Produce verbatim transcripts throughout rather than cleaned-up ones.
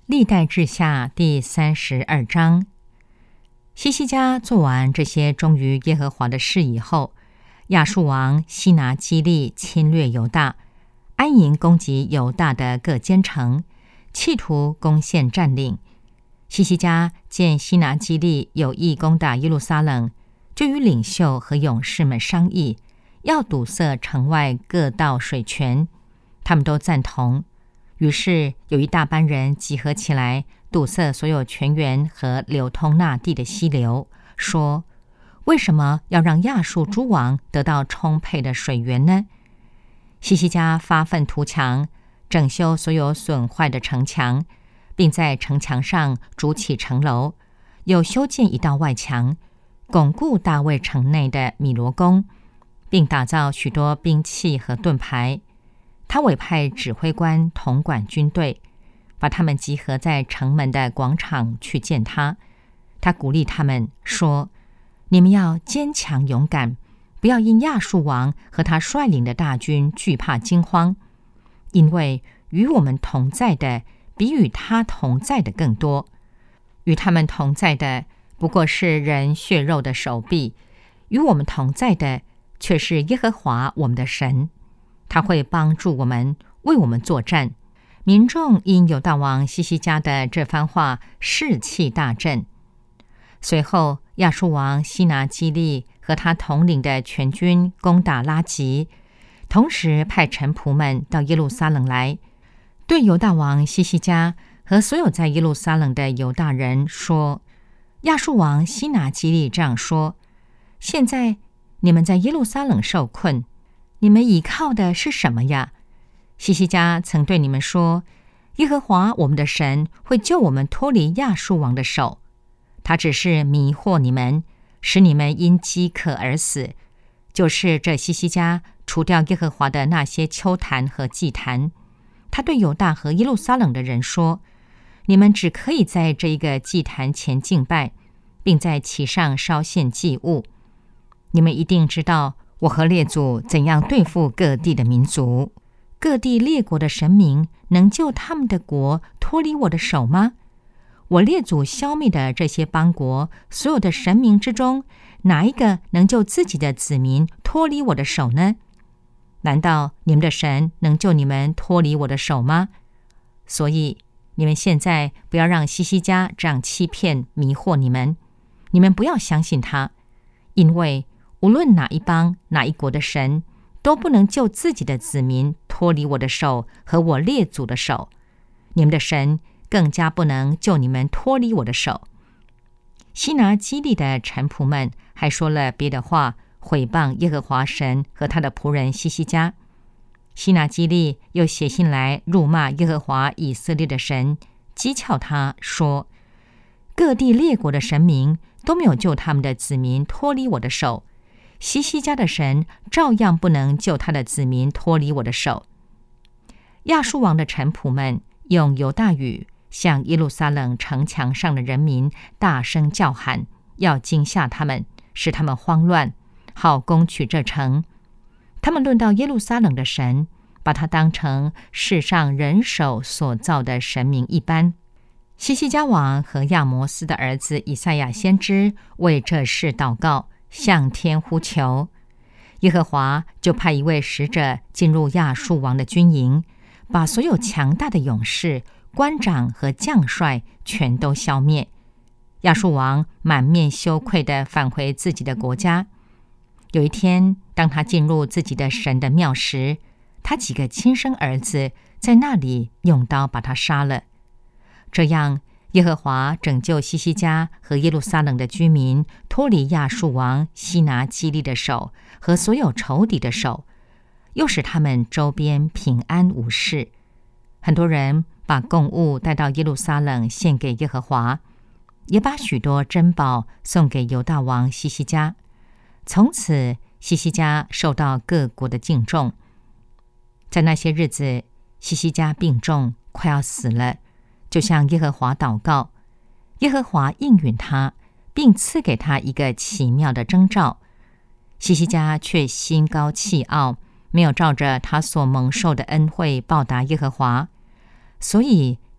历代志下第三十二章。西西家做完这些忠于耶和华的事以后，亚述王西拿基立侵略犹大，安营攻击犹大的各坚城，企图攻陷占领。西西家见西拿基立有意攻打耶路撒冷，就与领袖和勇士们商议，要堵塞城外各道水泉，他们都赞同。于是有一大班人集合起来，堵塞所有泉源和流通那地的溪流，说：为什么要让亚述诸王得到充沛的水源呢？西西家发愤图强，整修所有损坏的城墙，并在城墙上筑起城楼，又修建一道外墙，巩固大卫城内的米罗宫，并打造许多兵器和盾牌。他委派指挥官统管军队，把他们集合在城门的广场去见他。他鼓励他们说：你们要坚强勇敢，不要因亚述王和他率领的大军惧怕惊慌，因为与我们同在的比与他同在的更多。与他们同在的不过是人血肉的手臂，与我们同在的却是耶和华我们的神。他会帮助我们，为我们作战。民众因犹大王西西家的这番话士气大振。随后亚述王西拿基立和他统领的全军攻打拉吉，同时派臣仆们到耶路撒冷来，对犹大王西西家和所有在耶路撒冷的犹大人说：亚述王西拿基立这样说：现在你们在耶路撒冷受困，你们倚靠的是什么呀？西西家曾对你们说：耶和华我们的神会救我们脱离亚述王的手。他只是迷惑你们，使你们因饥渴而死。就是这西西家除掉耶和华的那些丘坛和祭坛。他对犹大和耶路撒冷的人说：你们只可以在这一个祭坛前敬拜，并在其上烧献祭物。你们一定知道我和列祖怎样对付各地的民族。各地列国的神明能救他们的国脱离我的手吗？我列祖消灭的这些邦国，所有的神明之中，哪一个能救自己的子民脱离我的手呢？难道你们的神能救你们脱离我的手吗？所以你们现在不要让西西家这样欺骗迷惑你们，你们不要相信他，因为无论哪一邦哪一国的神，都不能救自己的子民脱离我的手和我列祖的手，你们的神更加不能救你们脱离我的手。西拿基立的臣仆们还说了别的话，毁谤耶和华神和他的仆人西西家。西拿基立又写信来辱骂耶和华以色列的神，讥诮他说：各地列国的神明都没有救他们的子民脱离我的手，西西家的神照样不能救他的子民脱离我的手。亚述王的臣仆们用犹大语向耶路撒冷城墙上的人民大声叫喊，要惊吓他们，使他们慌乱，好攻取这城。他们论到耶路撒冷的神，把他当成世上人手所造的神明一般。西西家王和亚摩斯的儿子以赛亚先知为这事祷告，向天呼求。耶和华就派一位使者进入亚述王的军营，把所有强大的勇士、官长和将帅全都消灭。亚述王满面羞愧地返回自己的国家。有一天，当他进入自己的神的庙时，他几个亲生儿子在那里用刀把他杀了。这样，耶和华拯救西西家和耶路撒冷的居民脱离亚述王西拿基立的手和所有仇敌的手，又使他们周边平安无事。很多人把供物带到耶路撒冷献给耶和华，也把许多珍宝送给犹大王西西家。从此西西家受到各国的敬重。在那些日子，西西家病重，快要死了，就向耶和华祷告。耶和华应允他，并赐给他一个奇妙的征兆。西西家却心高气傲，没有照着他所蒙受的恩惠报答耶和华，所以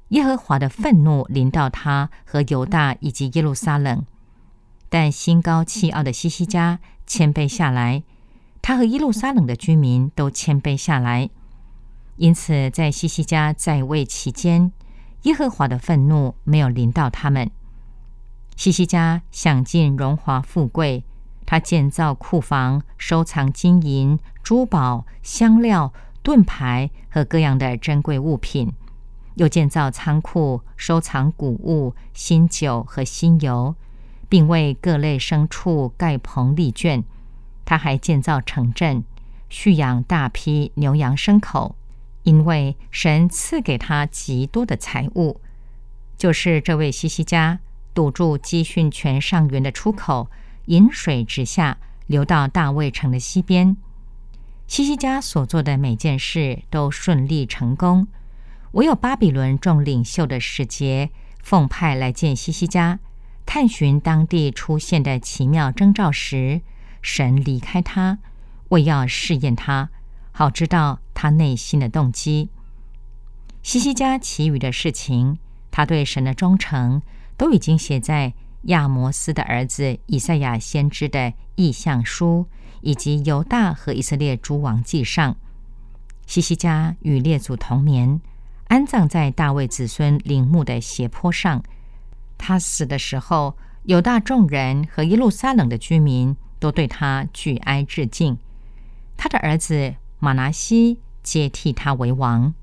耶和华的愤怒临到他和犹大以及耶路撒冷。但心高气傲的西西家谦卑下来，他和耶路撒冷的居民都谦卑下来。因此在西西家在位期间，耶和华的愤怒没有临到他们。西西家享尽荣华富贵，他建造库房，收藏金银、珠宝、香料、盾牌和各样的珍贵物品，又建造仓库，收藏谷物、新酒和新油，并为各类牲畜盖棚立圈。他还建造城镇，蓄养大批牛羊牲口，因为神赐给他极多的财物。就是这位西西家堵住基训泉上源的出口，引水直下，流到大卫城的西边。西西家所做的每件事都顺利成功，唯有巴比伦众领袖的使节奉派来见西西家，探寻当地出现的奇妙征兆时，神离开他，为要试验他，好知道他内心的动机。西西家其余的事情，他对神的忠诚，都已经写在亚摩斯的儿子以赛亚先知的异象书，以及犹大和以色列诸王记上。西西家与列祖同眠，安葬在大卫子孙陵墓的斜坡上。他死的时候，犹大众人和耶路撒冷的居民都对他举哀致敬。他的儿子马拿西接替他为王。